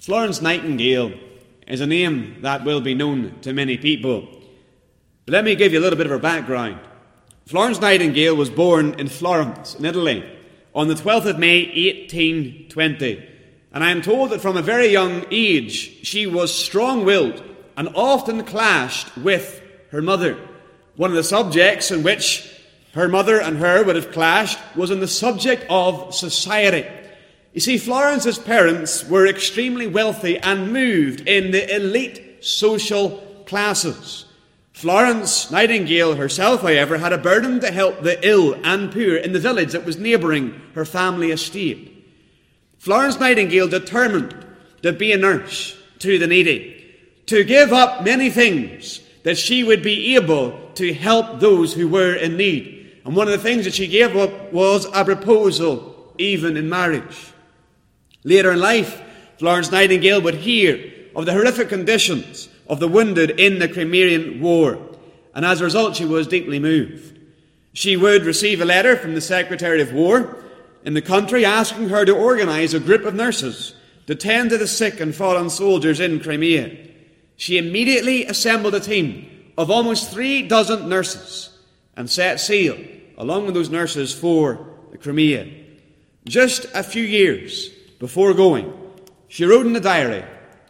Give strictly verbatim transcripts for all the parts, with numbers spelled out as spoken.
Florence Nightingale is a name that will be known to many people. But let me give you a little bit of her background. Florence Nightingale was born in Florence, in Italy, on the twelfth of May, eighteen twenty. And I am told that from a very young age, she was strong-willed and often clashed with her mother. One of the subjects in which her mother and her would have clashed was on the subject of society. You see, Florence's parents were extremely wealthy and moved in the elite social classes. Florence Nightingale herself, however, had a burden to help the ill and poor in the village that was neighbouring her family estate. Florence Nightingale determined to be a nurse to the needy, to give up many things that she would be able to help those who were in need. And one of the things that she gave up was a proposal, even in marriage. Later in life, Florence Nightingale would hear of the horrific conditions of the wounded in the Crimean War, and as a result she was deeply moved. She would receive a letter from the Secretary of War in the country asking her to organise a group of nurses to tend to the sick and fallen soldiers in Crimea. She immediately assembled a team of almost three dozen nurses and set sail, along with those nurses, for the Crimea. Just a few years before going, she wrote in the diary,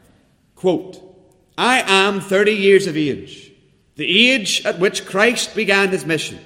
quote, "I am thirty years of age, the age at which Christ began his mission.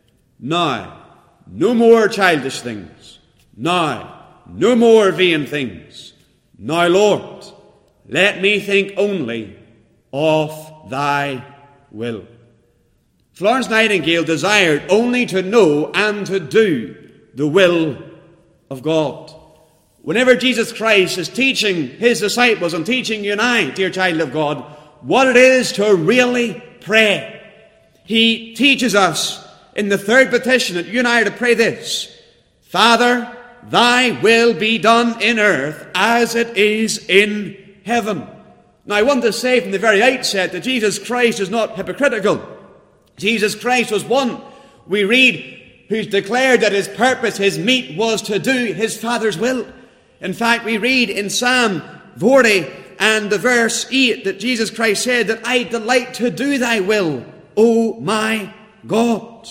Now, no more childish things. Now, no more vain things. Now, Lord, let me think only of thy will." Florence Nightingale desired only to know and to do the will of God. Whenever Jesus Christ is teaching his disciples and teaching you and I, dear child of God, what it is to really pray, he teaches us in the third petition that you and I are to pray this: Father, thy will be done in earth as it is in heaven. Now, I want to say from the very outset that Jesus Christ is not hypocritical. Jesus Christ was one, we read, who's declared that his purpose, his meat, was to do his Father's will. In fact, we read in Psalm forty and the verse eight that Jesus Christ said that I delight to do thy will, O my God.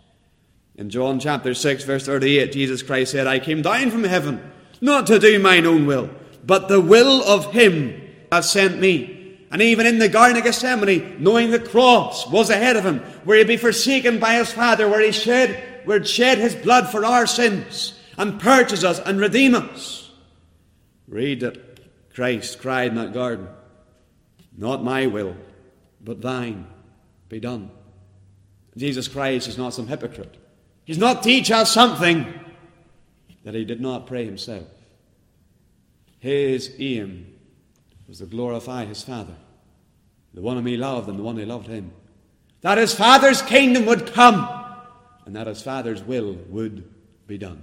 In John chapter six, verse thirty-eight, Jesus Christ said, I came down from heaven, not to do mine own will, but the will of him that sent me. And even in the Garden of Gethsemane, knowing the cross was ahead of him, where he'd be forsaken by his Father, where he shed, where he'd shed his blood for our sins, and purchase us and redeem us. Read that Christ cried in that garden, not my will, but thine be done. Jesus Christ is not some hypocrite. He's not teach us something that he did not pray himself. His aim was to glorify his Father, the one whom he loved and the one who loved him. That his Father's kingdom would come and that his Father's will would be done.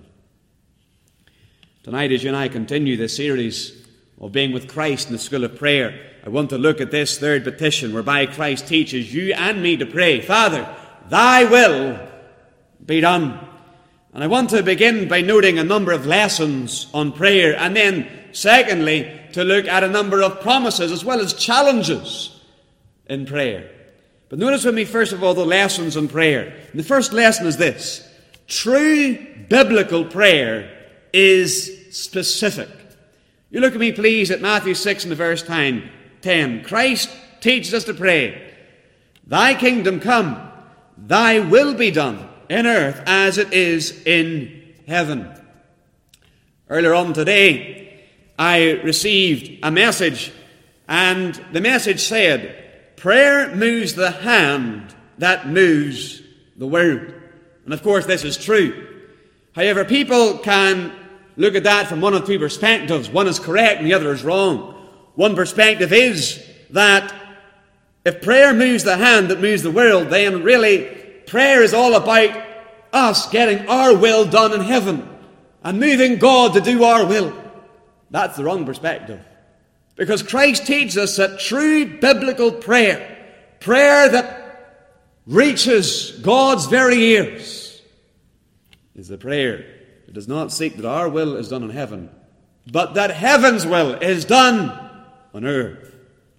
Tonight, as you and I continue this series of being with Christ in the school of prayer, I want to look at this third petition whereby Christ teaches you and me to pray, Father, thy will be done. And I want to begin by noting a number of lessons on prayer, and then, secondly, to look at a number of promises as well as challenges in prayer. But notice with me, first of all, the lessons on prayer. And the first lesson is this: true biblical prayer is specific. You look at me, please, at Matthew six and the verse ten. Christ teaches us to pray, thy kingdom come, thy will be done in earth as it is in heaven. Earlier on today, I received a message, and the message said, prayer moves the hand that moves the world. And of course, this is true. However, people can look at that from one of two perspectives. One is correct and the other is wrong. One perspective is that if prayer moves the hand that moves the world, then really prayer is all about us getting our will done in heaven and moving God to do our will. That's the wrong perspective. Because Christ teaches us that true biblical prayer, prayer that reaches God's very ears, is the prayer that does not seek that our will is done in heaven, but that heaven's will is done on earth.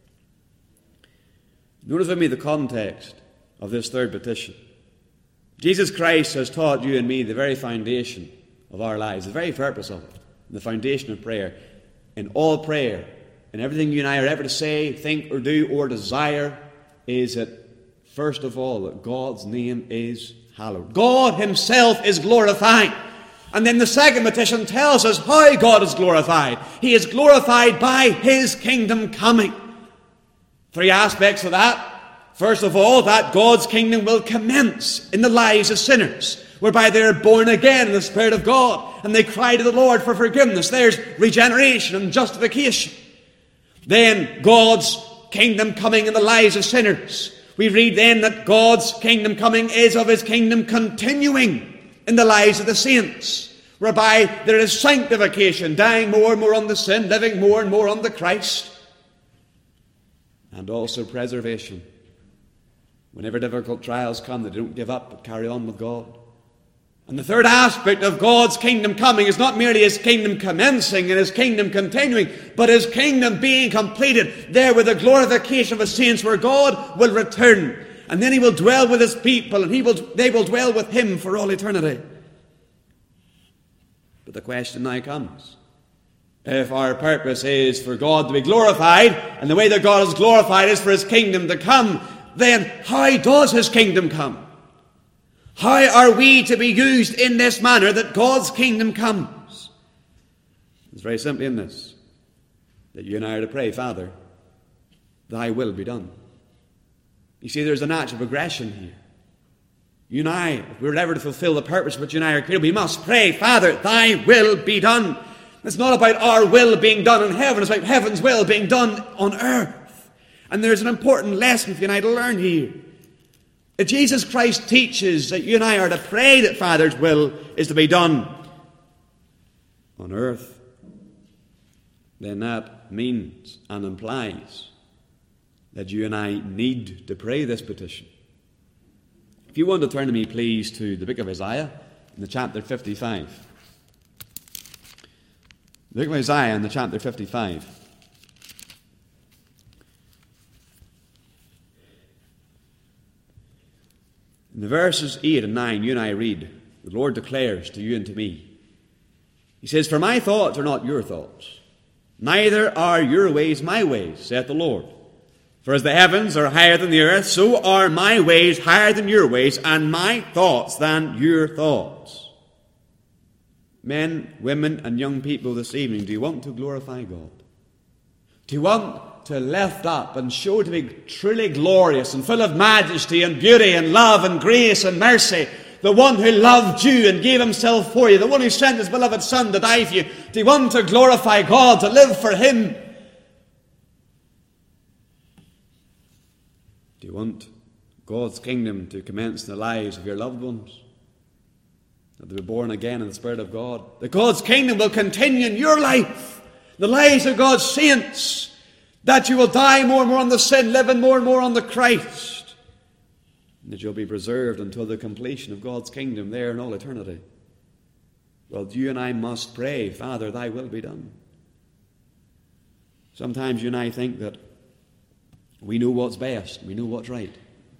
Notice with me the context of this third petition. Jesus Christ has taught you and me the very foundation of our lives, the very purpose of it, the foundation of prayer. In all prayer, in everything you and I are ever to say, think, or do, or desire, is that, first of all, that God's name is hallowed. God himself is glorified. And then the second petition tells us how God is glorified. He is glorified by his kingdom coming. Three aspects of that. First of all, that God's kingdom will commence in the lives of sinners, whereby they are born again in the Spirit of God, and they cry to the Lord for forgiveness. There's regeneration and justification. Then God's kingdom coming in the lives of sinners. We read then that God's kingdom coming is of his kingdom continuing in the lives of the saints, whereby there is sanctification, dying more and more unto sin, living more and more unto Christ, and also preservation. Whenever difficult trials come, they don't give up but carry on with God. And the third aspect of God's kingdom coming is not merely his kingdom commencing and his kingdom continuing, but his kingdom being completed there with the glorification of his saints, where God will return. And then he will dwell with his people, and he will, they will dwell with him for all eternity. But the question now comes. If our purpose is for God to be glorified, and the way that God is glorified is for his kingdom to come, then how does his kingdom come? How are we to be used in this manner that God's kingdom comes? It's very simply in this, that you and I are to pray, Father, thy will be done. You see, there's a natural progression here. You and I, if we're ever to fulfill the purpose which you and I are created, we must pray, Father, thy will be done. It's not about our will being done in heaven, it's about heaven's will being done on earth. And there's an important lesson for you and I to learn here. If Jesus Christ teaches that you and I are to pray that Father's will is to be done on earth, then that means and implies that you and I need to pray this petition. If you want to turn to me, please, to the book of Isaiah, in the chapter fifty-five. The book of Isaiah in the chapter fifty-five. In the verses eight and nine, you and I read, the Lord declares to you and to me. He says, "For my thoughts are not your thoughts, neither are your ways my ways, saith the Lord. For as the heavens are higher than the earth, so are my ways higher than your ways, and my thoughts than your thoughts." Men, women, and young people this evening, do you want to glorify God? Do you want to lift up and show to be truly glorious and full of majesty and beauty and love and grace and mercy, the one who loved you and gave himself for you, the one who sent his beloved Son to die for you? Do you want to glorify God, to live for him? Do you want God's kingdom to commence in the lives of your loved ones? That they be born again in the Spirit of God? That God's kingdom will continue in your life, the lives of God's saints, that you will die more and more on the sin, living more and more on the Christ, and that you'll be preserved until the completion of God's kingdom there in all eternity. Well, you and I must pray, Father, thy will be done. Sometimes you and I think that we know what's best, we know what's right.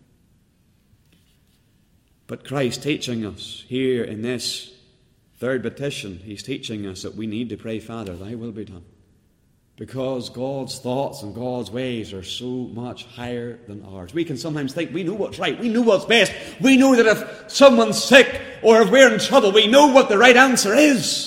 But Christ teaching us here in this third petition, he's teaching us that we need to pray, Father, thy will be done. Because God's thoughts and God's ways are so much higher than ours. We can sometimes think we know what's right, we know what's best. We know that if someone's sick or if we're in trouble, we know what the right answer is.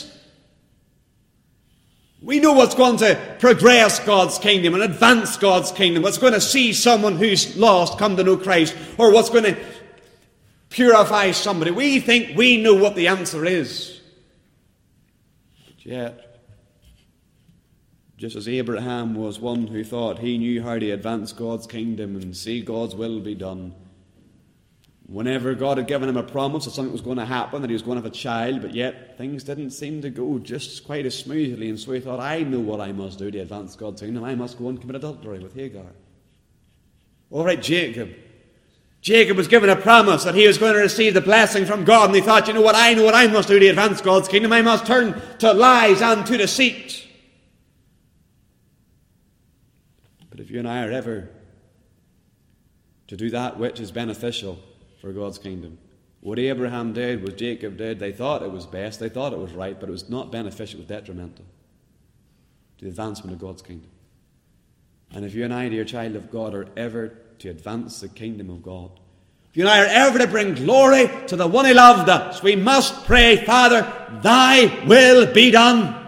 We know what's going to progress God's kingdom and advance God's kingdom, what's going to see someone who's lost come to know Christ, or what's going to purify somebody. We think we know what the answer is. But yet, just as Abraham was one who thought he knew how to advance God's kingdom and see God's will be done, whenever God had given him a promise that something was going to happen, that he was going to have a child, but yet things didn't seem to go just quite as smoothly, and so he thought, I know what I must do to advance God's kingdom. I must go and commit adultery with Hagar. All right, Jacob. Jacob was given a promise that he was going to receive the blessing from God, and he thought, you know what, I know what I must do to advance God's kingdom. I must turn to lies and to deceit. But if you and I are ever to do that which is beneficial for God's kingdom, what Abraham did, what Jacob did, they thought it was best, they thought it was right, but it was not beneficial, it was detrimental to the advancement of God's kingdom. And if you and I, dear child of God, are ever to advance the kingdom of God, if you and I are ever to bring glory to the one who loved us, we must pray, Father, thy will be done.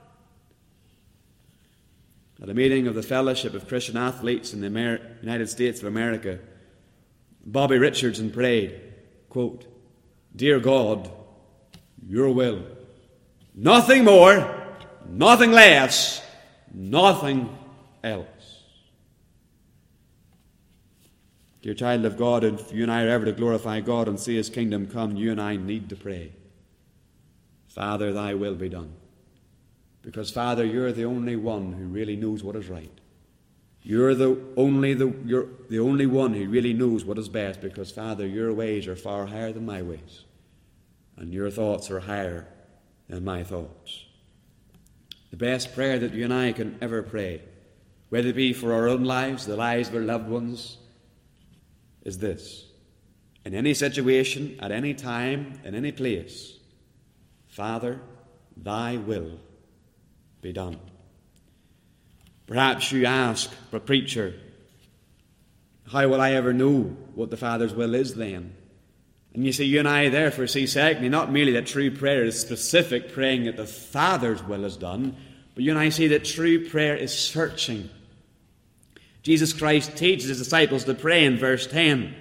At a meeting of the Fellowship of Christian Athletes in the Amer- United States of America, Bobby Richardson prayed, quote, Dear God, your will. Nothing more, nothing less, nothing else. Dear child of God, if you and I are ever to glorify God and see his kingdom come, you and I need to pray, Father, thy will be done. Because, Father, you're the only one who really knows what is right. You're the only the you're the only one who really knows what is best, because, Father, your ways are far higher than my ways, and your thoughts are higher than my thoughts. The best prayer that you and I can ever pray, whether it be for our own lives, the lives of our loved ones, is this: in any situation, at any time, in any place, Father, thy will be done. Perhaps you ask, but preacher, how will I ever know what the Father's will is then? And you see, you and I therefore see, secondly, not merely that true prayer is specific, praying that the Father's will is done, but you and I see that true prayer is searching. Jesus Christ teaches his disciples to pray in verse ten,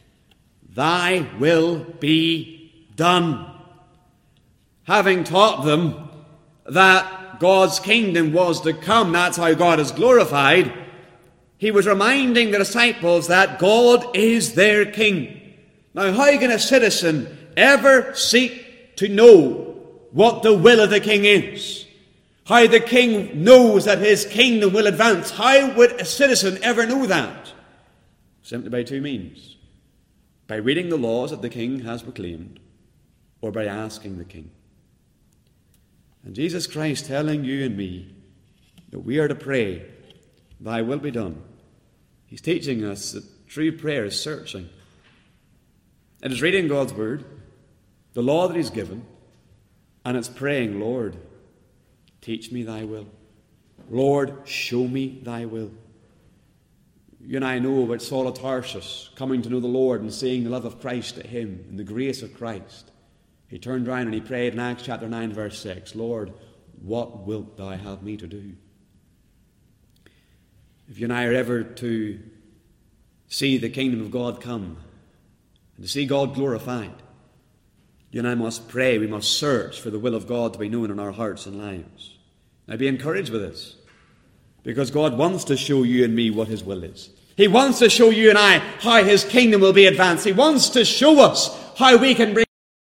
Thy will be done. Having taught them that God's kingdom was to come, that's how God is glorified, he was reminding the disciples that God is their king. Now, how can a citizen ever seek to know what the will of the king is? How the king knows that his kingdom will advance? How would a citizen ever know that? Simply by two means: by reading the laws that the king has proclaimed, or by asking the king. And Jesus Christ telling you and me that we are to pray, thy will be done. He's teaching us that true prayer is searching. It is reading God's word, the law that he's given, and it's praying, Lord, teach me thy will. Lord, show me thy will. You and I know about Saul of Tarsus coming to know the Lord and seeing the love of Christ to him and the grace of Christ. He turned round and he prayed in Acts chapter nine, verse six, Lord, what wilt thou have me to do? If you and I are ever to see the kingdom of God come and to see God glorified, you and I must pray, we must search for the will of God to be known in our hearts and lives. Now be encouraged with this, because God wants to show you and me what his will is. He wants to show you and I how his kingdom will be advanced. He wants to show us how we can bring.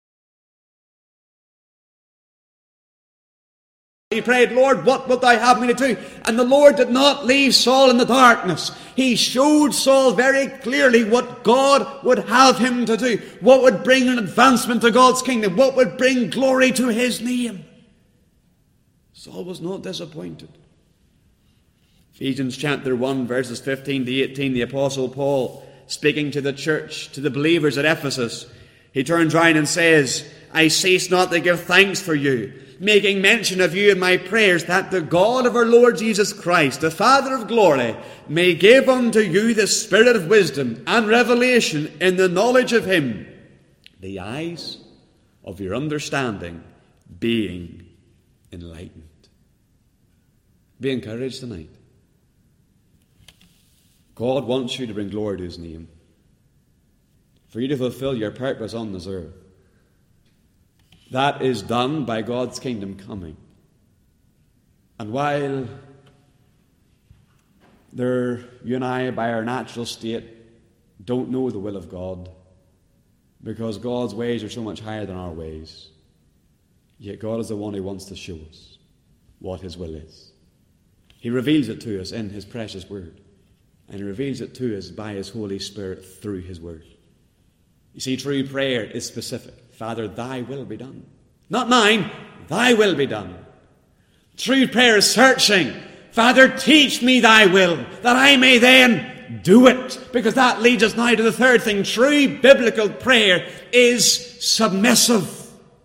He prayed, Lord, what wilt thou have me to do? And the Lord did not leave Saul in the darkness. He showed Saul very clearly what God would have him to do, what would bring an advancement to God's kingdom, what would bring glory to his name. Saul was not disappointed. Ephesians chapter one, verses fifteen to eighteen, the Apostle Paul, speaking to the church, to the believers at Ephesus, he turns round and says, I cease not to give thanks for you, making mention of you in my prayers, that the God of our Lord Jesus Christ, the Father of glory, may give unto you the spirit of wisdom and revelation in the knowledge of him, the eyes of your understanding being enlightened. Be encouraged tonight. God wants you to bring glory to his name, for you to fulfill your purpose on this earth. That is done by God's kingdom coming. And while there, you and I, by our natural state, don't know the will of God, because God's ways are so much higher than our ways, yet God is the one who wants to show us what his will is. He reveals it to us in his precious word, and he reveals it to us by his Holy Spirit through his word. You see, true prayer is specific. Father, thy will be done. Not mine, thy will be done. True prayer is searching. Father, teach me thy will, that I may then do it. Because that leads us now to the third thing. True biblical prayer is submissive.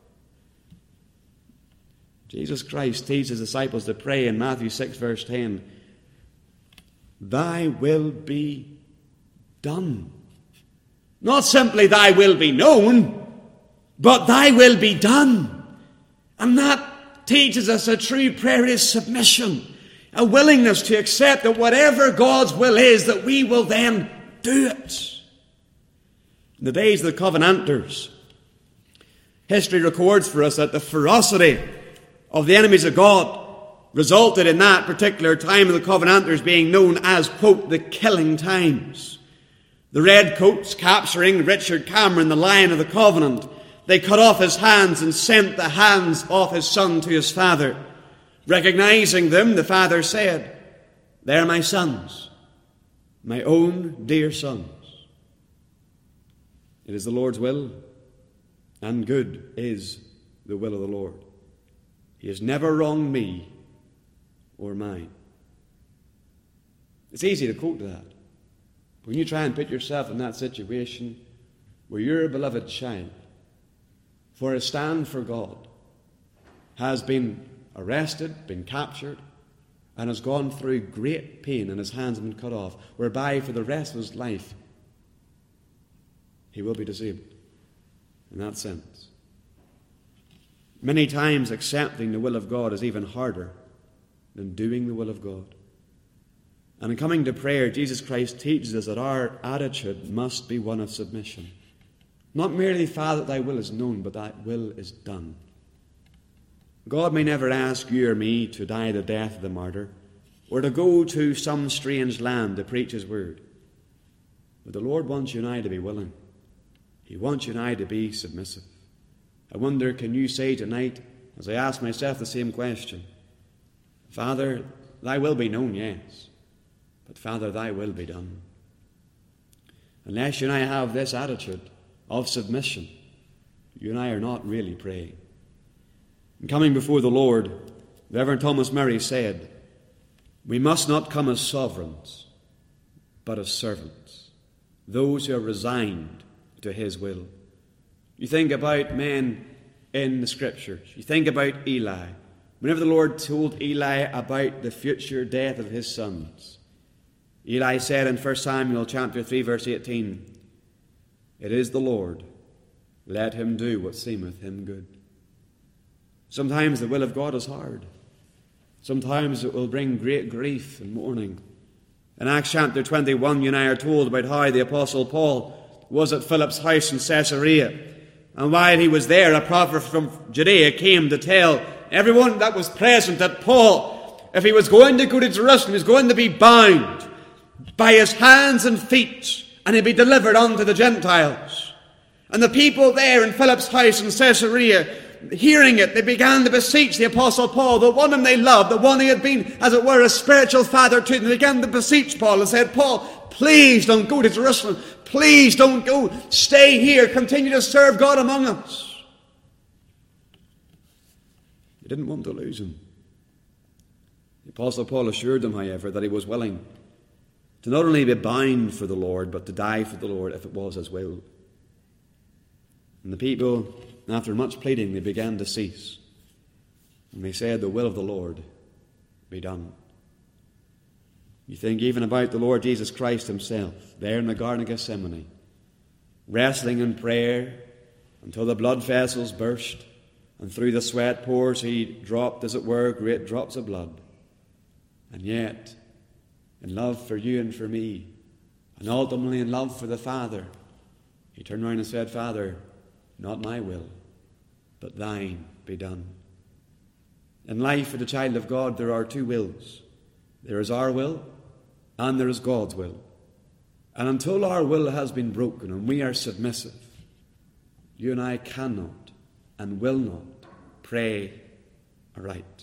Jesus Christ teaches his disciples to pray in Matthew six, verse ten. Thy will be done. Not simply thy will be known, but thy will be done. And that teaches us that true prayer is submission. A willingness to accept that whatever God's will is, that we will then do it. In the days of the Covenanters, history records for us that the ferocity of the enemies of God resulted in that particular time of the Covenanters being known as, quote, the killing times. The Redcoats capturing Richard Cameron, the Lion of the Covenant, they cut off his hands and sent the hands of his son to his father. Recognizing them, the father said, "They are my sons, my own dear sons." It is the Lord's will, and good is the will of the Lord. He has never wronged me or mine. It's easy to quote that. When you try and put yourself in that situation where your beloved child, for a stand for God, has been arrested, been captured, and has gone through great pain and his hands have been cut off, whereby for the rest of his life he will be disabled in that sense. Many times accepting the will of God is even harder than doing the will of God. And in coming to prayer, Jesus Christ teaches us that our attitude must be one of submission. Not merely, Father, thy will is known, but thy will is done. God may never ask you or me to die the death of the martyr, or to go to some strange land to preach his word. But the Lord wants you and I to be willing. He wants you and I to be submissive. I wonder, can you say tonight, as I ask myself the same question, Father, thy will be known, yes, but Father, thy will be done. Unless you and I have this attitude of submission, you and I are not really praying. In coming before the Lord, Reverend Thomas Murray said, we must not come as sovereigns, but as servants, those who are resigned to his will. You think about men in the Scriptures. You think about Eli. Whenever the Lord told Eli about the future death of his sons, Eli said in First Samuel chapter three, verse eighteen, "It is the Lord, let him do what seemeth him good." Sometimes the will of God is hard. Sometimes it will bring great grief and mourning. In Acts chapter twenty-one, you and I are told about how the Apostle Paul was at Philip's house in Caesarea. And while he was there, a prophet from Judea came to tell everyone that was present that Paul, if he was going to go to Jerusalem, he was going to be bound by his hands and feet, and he'd be delivered unto the Gentiles. And the people there in Philip's house in Caesarea, hearing it, they began to beseech the Apostle Paul, the one whom they loved, the one who had been, as it were, a spiritual father to them. They began to beseech Paul and said, Paul, please don't go to Jerusalem. Please don't go. Stay here. Continue to serve God among us. They didn't want to lose him. The Apostle Paul assured them, however, that he was willing to not only be bound for the Lord, but to die for the Lord if it was his will. And the people, after much pleading, they began to cease. And they said, the will of the Lord be done. You think even about the Lord Jesus Christ himself, there in the Garden of Gethsemane, wrestling in prayer until the blood vessels burst, and through the sweat pores he dropped, as it were, great drops of blood. And yet, in love for you and for me, and ultimately in love for the Father, he turned around and said, Father, not my will, but thine be done. In life, for the child of God, there are two wills. There is our will, and there is God's will. And until our will has been broken and we are submissive, you and I cannot and will not pray aright.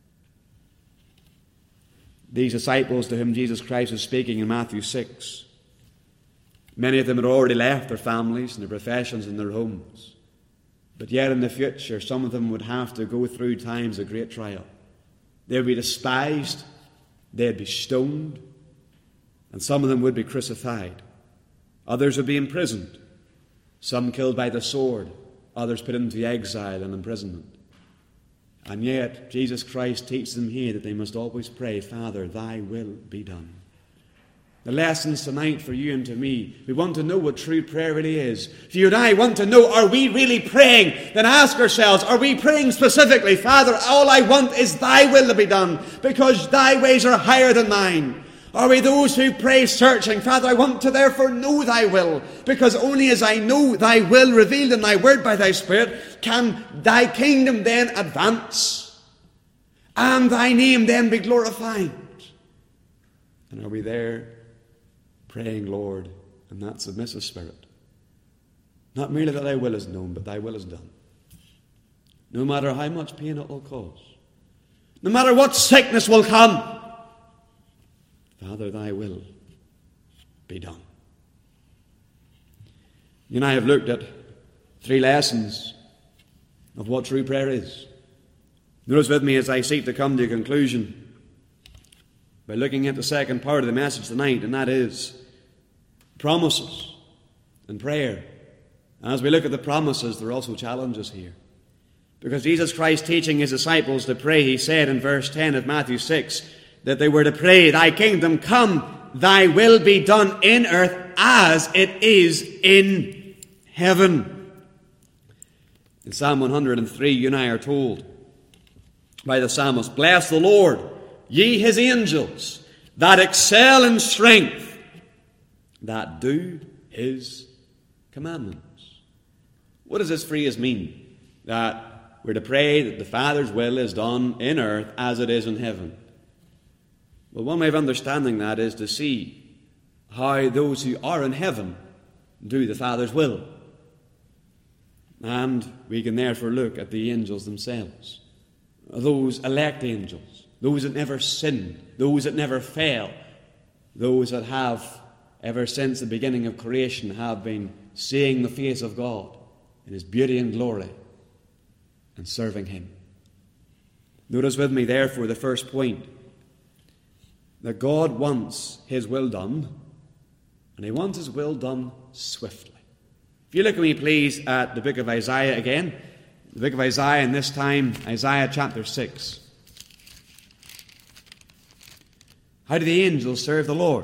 These disciples to whom Jesus Christ was speaking in Matthew six, many of them had already left their families and their professions and their homes. But yet in the future, some of them would have to go through times of great trial. They would be despised they'd be stoned, and some of them would be crucified. Others would be imprisoned, some killed by the sword, others put into exile and imprisonment. And yet, Jesus Christ teaches them here that they must always pray, Father, thy will be done. The lessons tonight for you and to me, we want to know what true prayer really is. If you and I want to know, are we really praying? Then ask ourselves, are we praying specifically, Father, all I want is thy will to be done, because thy ways are higher than mine? Are we those who pray searching, Father, I want to therefore know thy will, because only as I know thy will revealed in thy word by thy Spirit can thy kingdom then advance and thy name then be glorified? And are we there praying, Lord, in that submissive spirit? Not merely that thy will is known, but thy will is done. No matter how much pain it will cause, no matter what sickness will come, Father, thy will be done. You and I have looked at three lessons of what true prayer is. Notice with me as I seek to come to a conclusion by looking at the second part of the message tonight, and that is promises and prayer. And as we look at the promises, there are also challenges here. Because Jesus Christ, teaching his disciples to pray, he said in verse ten of Matthew six, that they were to pray, thy kingdom come, thy will be done in earth as it is in heaven. In Psalm one hundred three, you and I are told by the psalmist, bless the Lord, ye his angels, that excel in strength, that do his commandments. What does this phrase mean? That we're to pray that the Father's will is done in earth as it is in heaven. Well, one way of understanding that is to see how those who are in heaven do the Father's will. And we can therefore look at the angels themselves. Those elect angels, those that never sin, those that never fail, those that have, ever since the beginning of creation, have been seeing the face of God in his beauty and glory and serving him. Notice with me, therefore, the first point, that God wants his will done, and he wants his will done swiftly. If you look at me, please, at the book of Isaiah again, the book of Isaiah, and this time, Isaiah chapter six. How do the angels serve the Lord?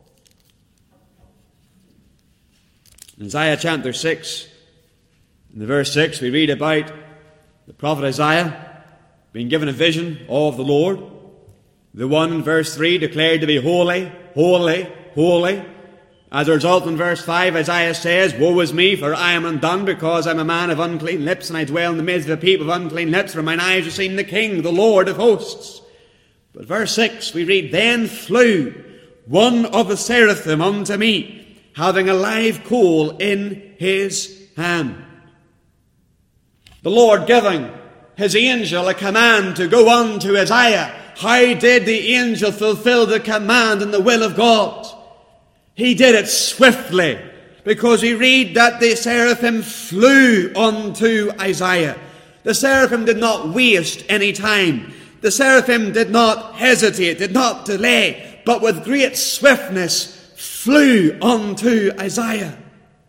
In Isaiah chapter six, in the verse six, we read about the prophet Isaiah being given a vision of the Lord. The one in verse three declared to be holy, holy, holy. As a result, in verse five, Isaiah says, woe is me, for I am undone, because I am a man of unclean lips, and I dwell in the midst of a people of unclean lips, for mine eyes have seen the King, the Lord of hosts. But verse six, we read, then flew one of the seraphim unto me, having a live coal in his hand. The Lord giving his angel a command to go on to Isaiah. How did the angel fulfill the command and the will of God? He did it swiftly, because we read that the seraphim flew unto Isaiah. The seraphim did not waste any time. The seraphim did not hesitate, did not delay, but with great swiftness flew unto Isaiah.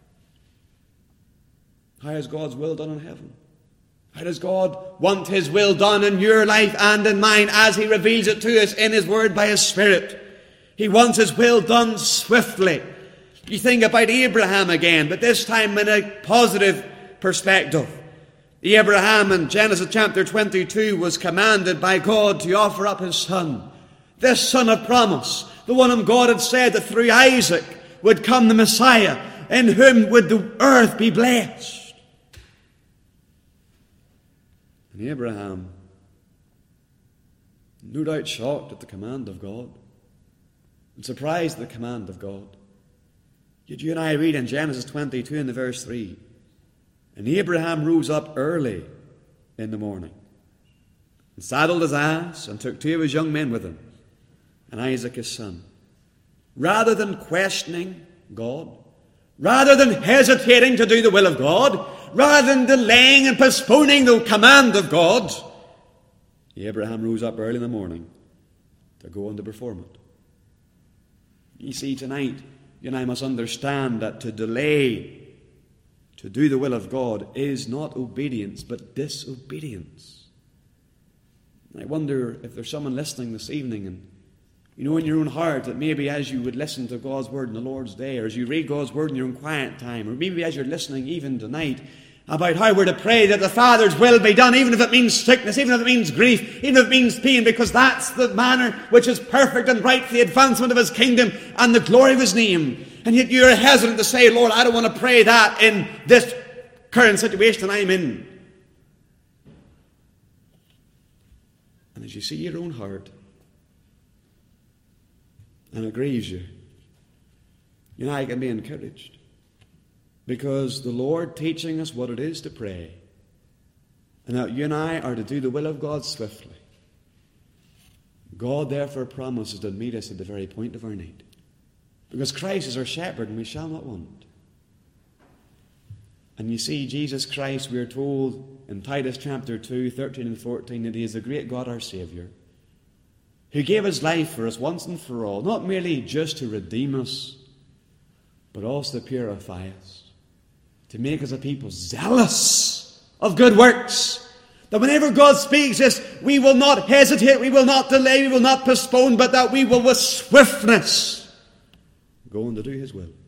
How is God's will done in heaven? How does God want his will done in your life and in mine as he reveals it to us in his word by his Spirit? He wants his will done swiftly. You think about Abraham again, but this time in a positive perspective. Abraham in Genesis chapter twenty-two was commanded by God to offer up his son. This son of promise, the one whom God had said that through Isaac would come the Messiah, in whom would the earth be blessed. And Abraham, no doubt shocked at the command of God, and surprised at the command of God. Yet you and I read in Genesis twenty-two in the verse three, and Abraham rose up early in the morning, and saddled his ass, and took two of his young men with him, and Isaac his son. Rather than questioning God, rather than hesitating to do the will of God, rather than delaying and postponing the command of God, Abraham rose up early in the morning to go on to perform it. You see, tonight, you and I must understand that to delay to do the will of God is not obedience, but disobedience. I wonder if there's someone listening this evening, and you know in your own heart that maybe as you would listen to God's word in the Lord's day, or as you read God's word in your own quiet time, or maybe as you're listening even tonight about how we're to pray that the Father's will be done, even if it means sickness, even if it means grief, even if it means pain, because that's the manner which is perfect and right for the advancement of His kingdom and the glory of His name. And yet you're hesitant to say, Lord, I don't want to pray that in this current situation I'm in. And as you see your own heart, and it grieves you, you and I can be encouraged. Because the Lord teaching us what it is to pray, and that you and I are to do the will of God swiftly. God therefore promises to meet us at the very point of our need. Because Christ is our shepherd and we shall not want. And you see, Jesus Christ, we are told in Titus chapter two, thirteen and fourteen, that He is the great God our Saviour, who gave His life for us once and for all, not merely just to redeem us, but also to purify us, to make us a people zealous of good works. That whenever God speaks this, we will not hesitate, we will not delay, we will not postpone, but that we will with swiftness go on to do His will.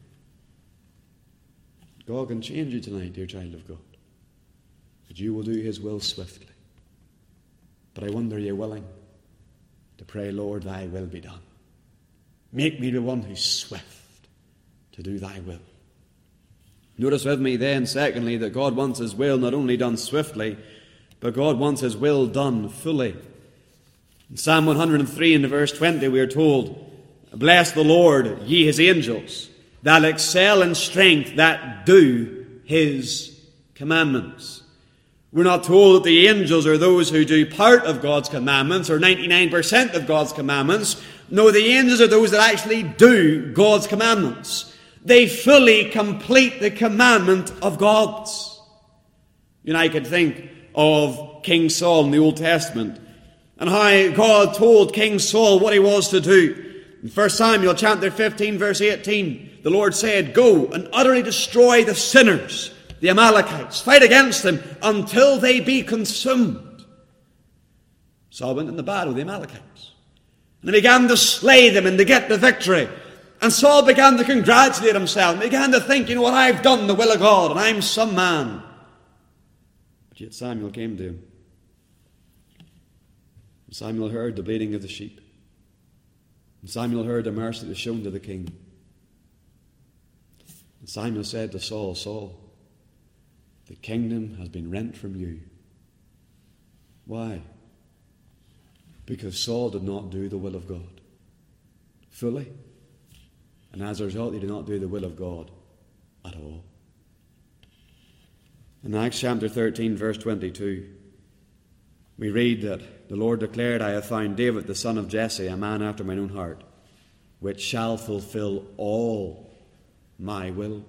God can change you tonight, dear child of God, that you will do His will swiftly. But I wonder, are you willing to pray, Lord, Thy will be done? Make me the one who's swift to do Thy will. Notice with me then, secondly, that God wants His will not only done swiftly, but God wants His will done fully. In Psalm one hundred three, in the verse twenty, we are told, Bless the Lord, ye His angels, that excel in strength, that do His commandments. We're not told that the angels are those who do part of God's commandments, or ninety-nine percent of God's commandments. No, the angels are those that actually do God's commandments. They fully complete the commandment of God. You know, I could think of King Saul in the Old Testament, and how God told King Saul what he was to do. In First Samuel chapter fifteen, verse eighteen, the Lord said, Go and utterly destroy the sinners, the Amalekites. Fight against them until they be consumed. Saul went in the battle with the Amalekites, and he began to slay them and to get the victory. And Saul began to congratulate himself, and began to think, you know what, I've done the will of God, and I'm some man. But yet Samuel came to him. And Samuel heard the bleating of the sheep. And Samuel heard the mercy that was shown to the king. And Samuel said to Saul, Saul, the kingdom has been rent from you. Why? Because Saul did not do the will of God fully. And as a result, he did not do the will of God at all. In Acts chapter thirteen, verse twenty-two, we read that the Lord declared, I have found David, the son of Jesse, a man after mine own heart, which shall fulfill all my will.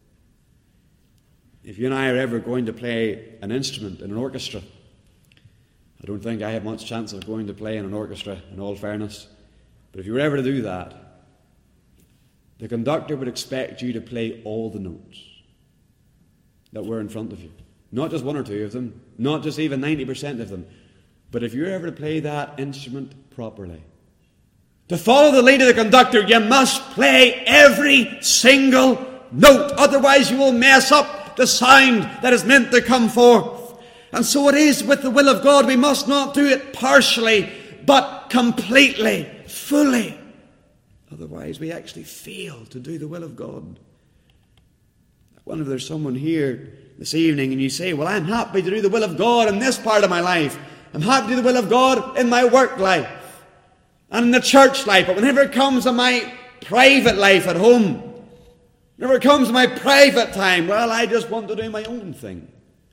If you and I are ever going to play an instrument in an orchestra, I don't think I have much chance of going to play in an orchestra, in all fairness. But if you were ever to do that, the conductor would expect you to play all the notes that were in front of you. Not just one or two of them, not just even ninety percent of them. But if you're ever to play that instrument properly, to follow the lead of the conductor, you must play every single note. Otherwise you will mess up the sound that is meant to come forth. And so it is with the will of God. We must not do it partially, but completely, fully. Otherwise, we actually fail to do the will of God. I wonder if there's someone here this evening and you say, well, I'm happy to do the will of God in this part of my life. I'm happy to do the will of God in my work life and in the church life. But whenever it comes to my private life at home, whenever it comes to my private time, well, I just want to do my own thing.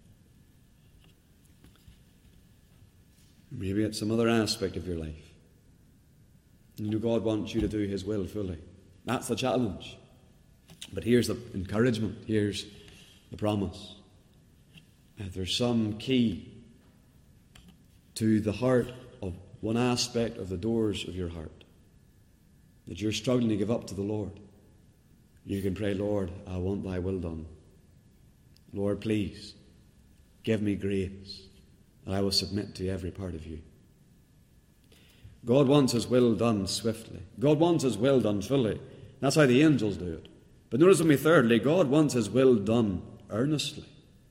Maybe it's some other aspect of your life. You know, God wants you to do His will fully. That's the challenge. But here's the encouragement. Here's the promise. If there's some key to the heart of one aspect of the doors of your heart that you're struggling to give up to the Lord, you can pray, Lord, I want thy will done. Lord, please, give me grace, and I will submit to every part of you. God wants his will done swiftly. God wants his will done fully. That's how the angels do it. But notice with me, thirdly, God wants his will done earnestly,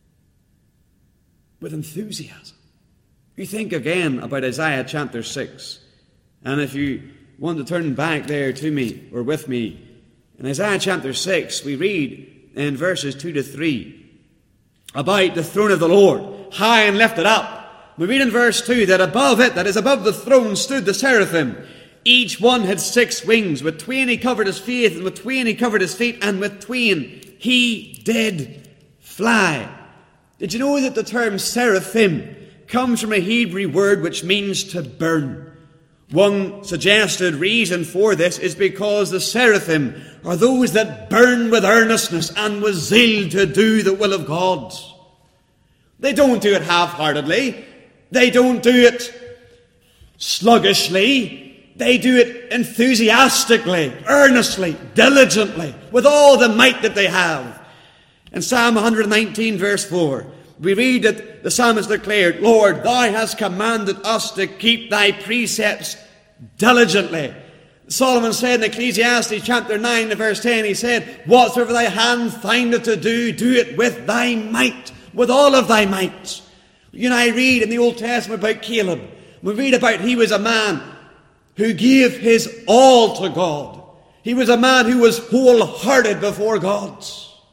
with enthusiasm. You think again about Isaiah chapter six, and if you want to turn back there to me, or with me, in Isaiah chapter six, we read in verses two to three about the throne of the Lord, high and lifted up. We read in verse two that above it, that is above the throne, stood the seraphim. Each one had six wings. With twain he covered his face, and with twain he covered his feet, and with twain he did fly. Did you know that the term seraphim comes from a Hebrew word which means to burn? One suggested reason for this is because the seraphim are those that burn with earnestness and with zeal to do the will of God. They don't do it half-heartedly. They don't do it sluggishly. They do it enthusiastically, earnestly, diligently, with all the might that they have. In Psalm one nineteen, verse four, we read that the psalmist declared, Lord, thou hast commanded us to keep thy precepts diligently. Solomon said in Ecclesiastes chapter nine, verse ten, he said, whatsoever thy hand findeth to do, do it with thy might, with all of thy might. You and I read in the Old Testament about Caleb. We read about he was a man who gave his all to God. He was a man who was wholehearted before God.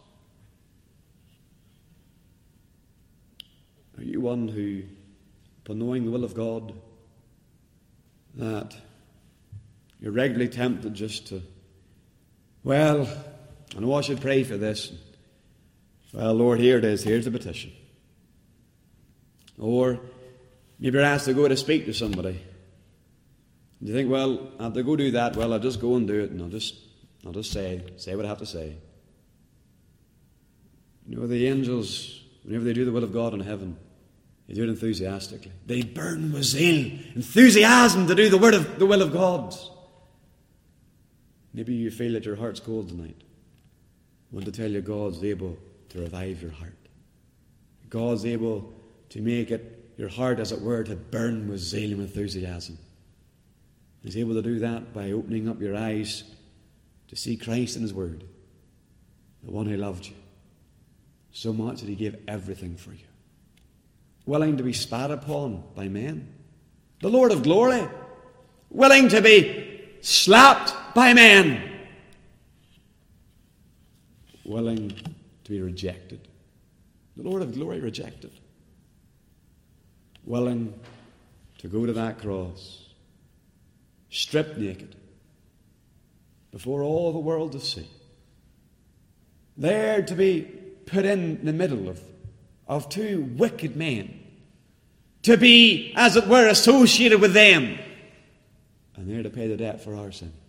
Are you one who, upon knowing the will of God, that you're regularly tempted just to, well, I know I should pray for this. Well, Lord, here it is. Here's the petition. Or maybe you're asked to go to speak to somebody. You think, well, I have to go do that. Well, I'll just go and do it, and I'll just, I'll just say, say what I have to say. You know, the angels, whenever they do the will of God in heaven, they do it enthusiastically. They burn with zeal, enthusiasm to do the word of the will of God. Maybe you feel that your heart's cold tonight. I want to tell you, God's able to revive your heart. God's able to make it, your heart, as it were, to burn with zeal and enthusiasm. He's able to do that by opening up your eyes to see Christ in his word, the one who loved you so much that he gave everything for you, willing to be spat upon by men, the Lord of glory, willing to be slapped by men, willing to be rejected, the Lord of glory rejected, willing to go to that cross, stripped naked, before all the world to see, there to be put in the middle of, of two wicked men, to be, as it were, associated with them, and there to pay the debt for our sins.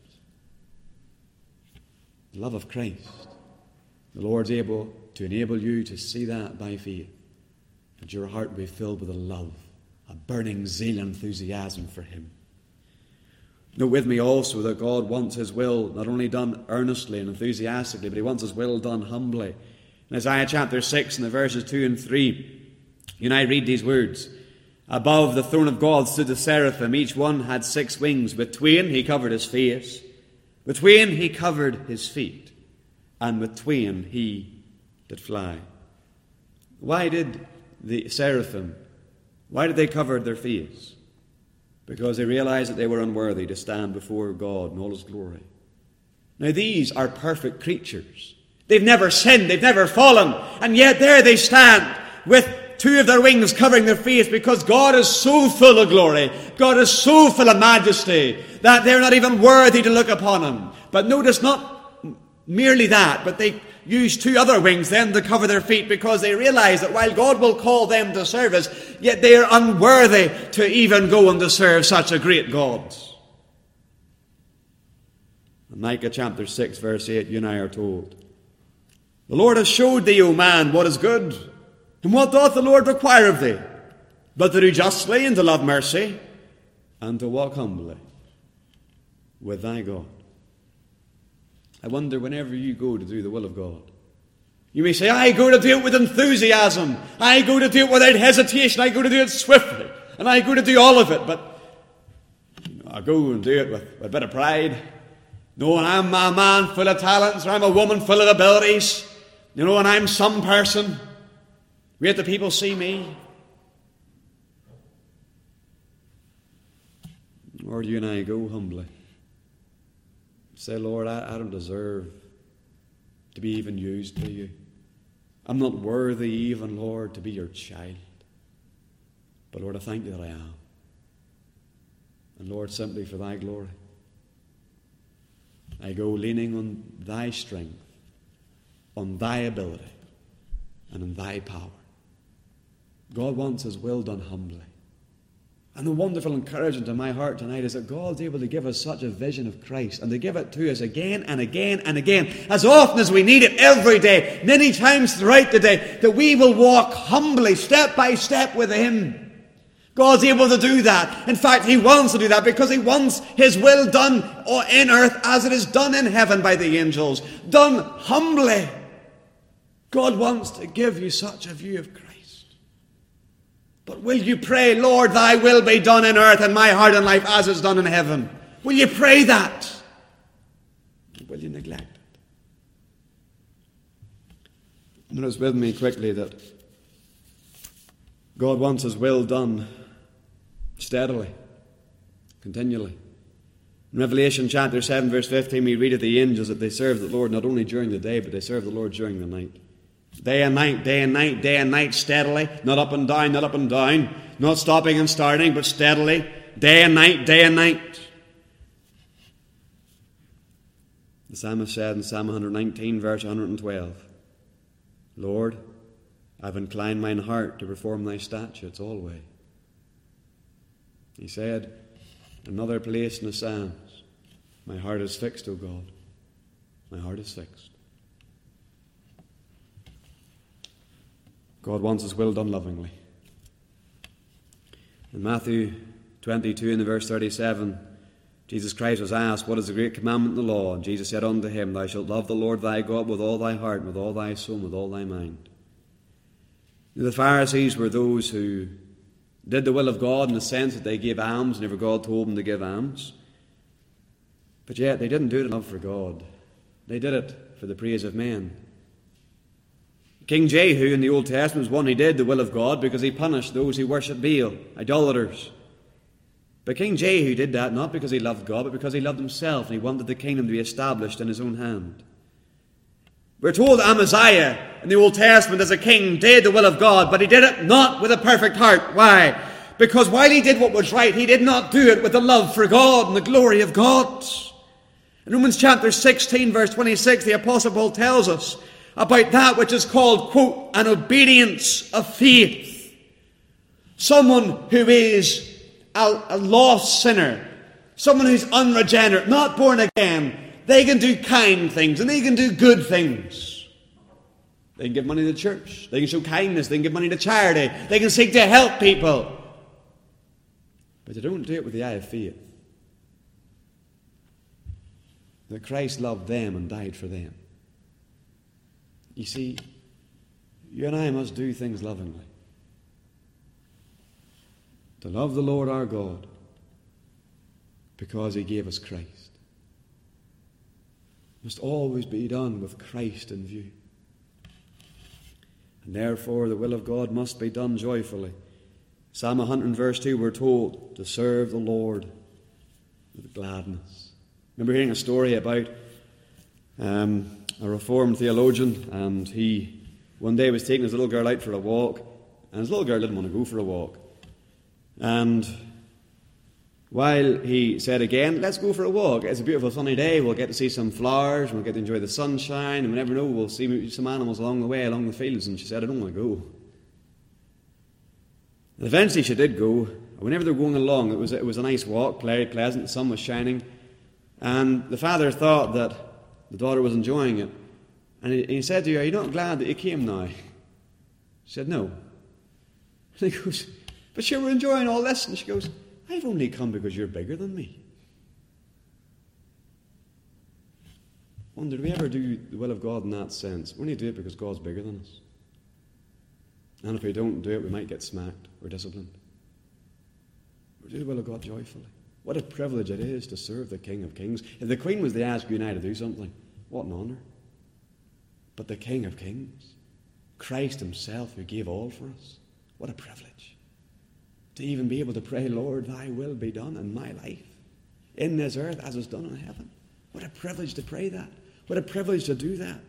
The love of Christ. The Lord's able to enable you to see that by faith, that your heart will be filled with a love, a burning zeal and enthusiasm for him. Note with me also that God wants his will not only done earnestly and enthusiastically, but he wants his will done humbly. In Isaiah chapter six, in the verses two and three, you and I read these words. Above the throne of God stood the seraphim. Each one had six wings. With twain he covered his face. With twain he covered his feet. And with twain he did fly. Why did the seraphim, why did they cover their face? Because they realized that they were unworthy to stand before God in all his glory. Now these are perfect creatures. They've never sinned, they've never fallen, and yet there they stand with two of their wings covering their face, because God is so full of glory, God is so full of majesty, that they're not even worthy to look upon him. But notice, not merely that, but they use two other wings then to cover their feet, because they realize that while God will call them to service, yet they are unworthy to even go and to serve such a great God. In Micah chapter six, verse eight, you and I are told, the Lord has showed thee, O man, what is good. And what doth the Lord require of thee? But to do justly and to love mercy, and to walk humbly with thy God. I wonder, whenever you go to do the will of God, you may say, I go to do it with enthusiasm, I go to do it without hesitation, I go to do it swiftly, and I go to do all of it, but you know, I go and do it with, with a bit of pride, knowing I'm a man full of talents, or I'm a woman full of abilities, you know, and I'm some person. Wait till people see me. Or do you and I go humbly? Say, Lord, I, I don't deserve to be even used by you. I'm not worthy even, Lord, to be your child. But Lord, I thank you that I am. And Lord, simply for thy glory, I go leaning on thy strength, on thy ability, and on thy power. God wants his will done humbly. And the wonderful encouragement in my heart tonight is that God's able to give us such a vision of Christ, and to give it to us again and again and again, as often as we need it, every day, many times throughout the day, that we will walk humbly, step by step with him. God's able to do that. In fact, he wants to do that because he wants his will done in earth as it is done in heaven by the angels, done humbly. God wants to give you such a view of Christ. But will you pray, Lord, thy will be done in earth and my heart and life as is done in heaven? Will you pray that? Or will you neglect it? Notice with me quickly that God wants his will done steadily, continually. In Revelation chapter seven, verse fifteen, we read of the angels that they serve the Lord not only during the day, but they serve the Lord during the night. Day and night, day and night, day and night, steadily, not up and down, not up and down, not stopping and starting, but steadily, day and night, day and night. The psalmist said in Psalm one nineteen, verse one twelve, Lord, I've inclined mine heart to perform thy statutes always. He said, another place in the Psalms, my heart is fixed, O God, my heart is fixed. God wants his will done lovingly. In Matthew twenty-two, in the verse thirty-seven, Jesus Christ was asked, what is the great commandment in the law? And Jesus said unto him, thou shalt love the Lord thy God with all thy heart, with all thy soul, with all thy mind. The Pharisees were those who did the will of God in the sense that they gave alms whenever God told them to give alms. But yet they didn't do it in love for God. They did it for the praise of men. King Jehu in the Old Testament was one who did the will of God because he punished those who worshipped Baal, idolaters. But King Jehu did that not because he loved God, but because he loved himself and he wanted the kingdom to be established in his own hand. We're told Amaziah in the Old Testament as a king did the will of God, but he did it not with a perfect heart. Why? Because while he did what was right, he did not do it with the love for God and the glory of God. In Romans chapter sixteen, verse twenty-six, the Apostle Paul tells us about that which is called, quote, an obedience of faith. Someone who is a, a lost sinner, someone who's unregenerate, not born again, they can do kind things and they can do good things. They can give money to the church, they can show kindness, they can give money to charity, they can seek to help people. But they don't do it with the eye of faith. That Christ loved them and died for them. You see, you and I must do things lovingly. To love the Lord our God because he gave us Christ. It must always be done with Christ in view. And therefore the will of God must be done joyfully. Psalm one hundred verse two, we're told to serve the Lord with gladness. Remember hearing a story about um, a Reformed theologian, and he one day was taking his little girl out for a walk, and his little girl didn't want to go for a walk. And while he said again, let's go for a walk, it's a beautiful sunny day, we'll get to see some flowers, we'll get to enjoy the sunshine, and we never know, we'll see some animals along the way, along the fields. And she said, I don't want to go. And eventually she did go. Whenever they were going along, it was, it was a nice walk, very pleasant, the sun was shining, and the father thought that the daughter was enjoying it. And he, he said to her, are you not glad that you came now? She said, no. And he goes, but sure, we're enjoying all this. And she goes, I've only come because you're bigger than me. I wonder, do we ever do the will of God in that sense? We only do it because God's bigger than us. And if we don't do it, we might get smacked or disciplined. We do the will of God joyfully. What a privilege it is to serve the King of Kings. If the Queen was to ask you and I to do something, what an honour. But the King of Kings, Christ himself who gave all for us, what a privilege. To even be able to pray, Lord, thy will be done in my life, in this earth as it's done in heaven. What a privilege to pray that. What a privilege to do that.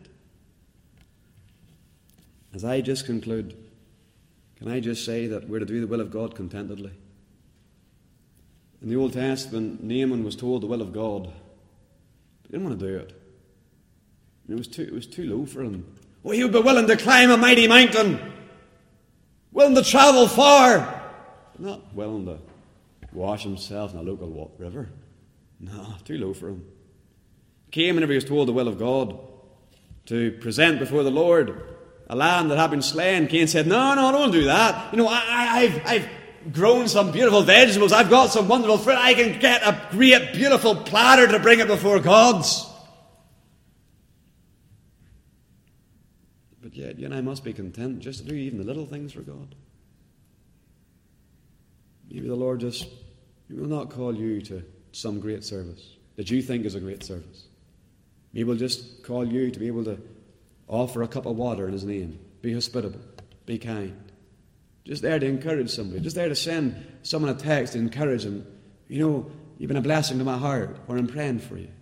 As I just conclude, can I just say that we're to do the will of God contentedly? In the Old Testament, Naaman was told the will of God, but he didn't want to do it. It was too, it was too low for him. Oh, he would be willing to climb a mighty mountain, willing to travel far, but not willing to wash himself in a local river. No, too low for him. Came whenever he was told the will of God to present before the Lord a lamb that had been slain. Cain said, no, no, don't do that. You know, I, I, I've, I've grown some beautiful vegetables. I've got some wonderful fruit. I can get a great, beautiful platter to bring it before gods. But yet, you and I must be content just to do even the little things for God. Maybe the Lord just, He will not call you to some great service that you think is a great service. He will just call you to be able to offer a cup of water in His name. Be hospitable. Be kind. Just there to encourage somebody. Just there to send someone a text to encourage them. You know, you've been a blessing to my heart, or I'm praying for you.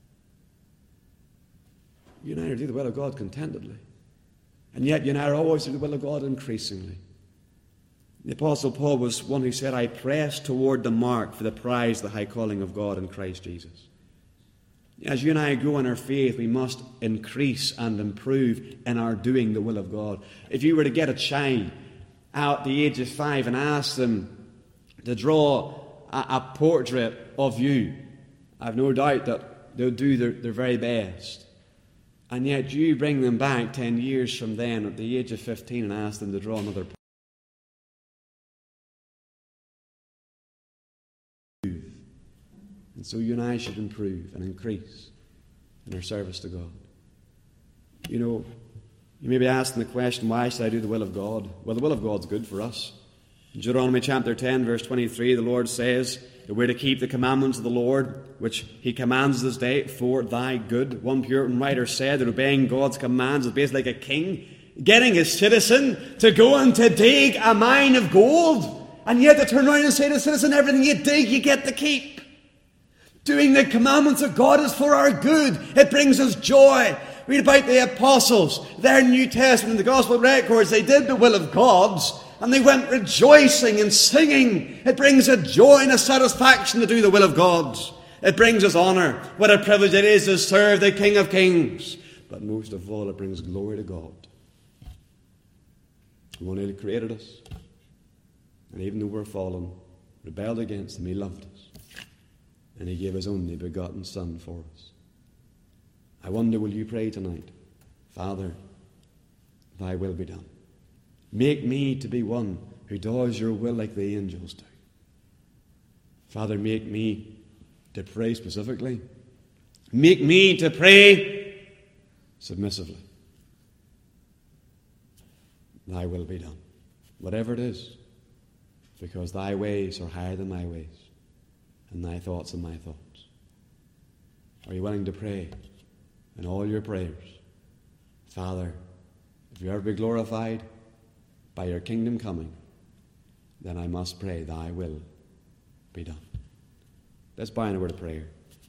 You and I are to do the will of God contentedly. And yet you and I are always to do the will of God increasingly. The Apostle Paul was one who said, I press toward the mark for the prize of the high calling of God in Christ Jesus. As you and I grow in our faith, we must increase and improve in our doing the will of God. If you were to get a child out at the age of five and ask them to draw a, a portrait of you, I've no doubt that they'll do their, their very best. And yet you bring them back ten years from then at the age of fifteen and ask them to draw another portrait. And so you and I should improve and increase in our service to God. You know, you may be asking the question, why should I do the will of God? Well, the will of God's good for us. In Deuteronomy chapter ten, verse twenty-three, the Lord says that we're to keep the commandments of the Lord, which He commands this day for thy good. One Puritan writer said that obeying God's commands is basically like a king getting his citizen to go and to dig a mine of gold, and yet to turn around and say to the citizen, everything you dig, you get to keep. Doing the commandments of God is for our good. It brings us joy. Read about the apostles. Their New Testament and the Gospel records. They did the will of God's, and they went rejoicing and singing. It brings a joy and a satisfaction to do the will of God's. It brings us honour. What a privilege it is to serve the King of Kings. But most of all, it brings glory to God. The one who created us. And even though we're fallen, rebelled against Him, He loved us. And He gave His only begotten Son for us. I wonder, will you pray tonight? Father, thy will be done. Make me to be one who does your will like the angels do. Father, make me to pray specifically. Make me to pray submissively. Thy will be done. Whatever it is, because thy ways are higher than my ways, and thy thoughts than my thoughts. Are you willing to pray in all your prayers? Father, if you ever be glorified by your kingdom coming, then I must pray, thy will be done. Let's bow in a word of prayer.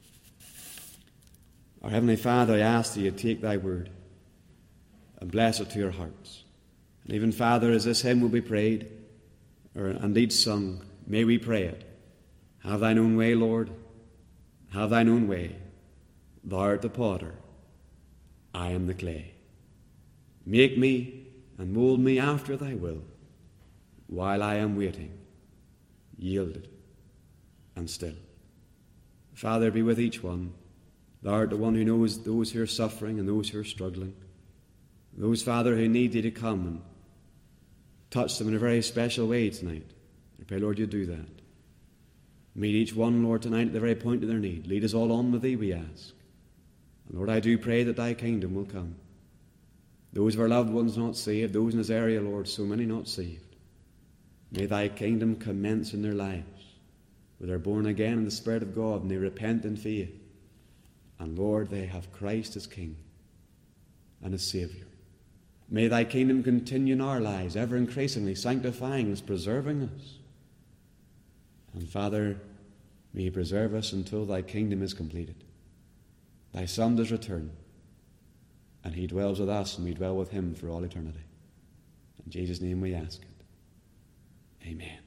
Our Heavenly Father, I ask that you take thy word and bless it to your hearts. And even, Father, as this hymn will be prayed, or indeed sung, may we pray it. Have thine own way, Lord. Have thine own way. Thou art the potter. I am the clay. Make me and mould me after thy will, while I am waiting, yielded and still. Father, be with each one. Thou art the one who knows those who are suffering and those who are struggling. Those, Father, who need thee to come and touch them in a very special way tonight. I pray, Lord, you do that. Meet each one, Lord, tonight at the very point of their need. Lead us all on with thee, we ask. And Lord, I do pray that thy kingdom will come. Those of our loved ones not saved, those in this area, Lord, so many not saved. May thy kingdom commence in their lives, where they're born again in the Spirit of God and they repent in faith. And Lord, they have Christ as King and as Saviour. May thy kingdom continue in our lives, ever increasingly sanctifying us, preserving us. And Father, may you preserve us until thy kingdom is completed. Thy Son does return, and he dwells with us, and we dwell with him for all eternity. In Jesus' name we ask it. Amen.